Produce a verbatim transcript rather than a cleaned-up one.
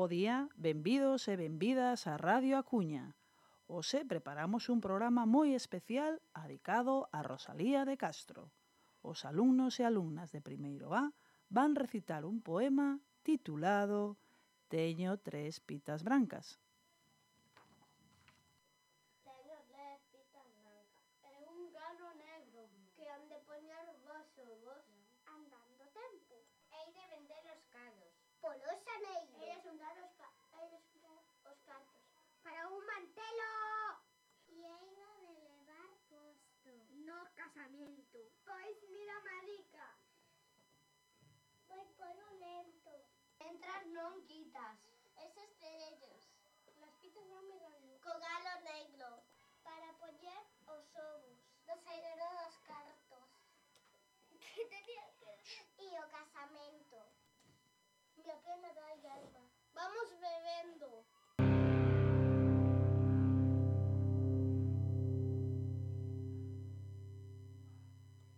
Bo día, benvidos e benvidas a Radio A Cuña. Hoxe preparamos un programa moi especial adicado a Rosalía de Castro. Os alumnos e alumnas de primeiro A van recitar un poema titulado Teño tres pitas brancas. Teño tres pitas brancas e un galo negro que han de poñer vos vos andando tempo. Hei de vender os cados polos xaneiros. Hei de xuntar os, ca hei de xuntar os cartos para un mantelo. E hei de levar posto no casamento. Pois mira, marica, vai por un lento. Entras non quitas eses cerellos. Las pitas van mirando co galo negro para poñer os ovos do sairero dos cartos. Que tenía que decir? E o casamento. Mi pena da alma. Vamos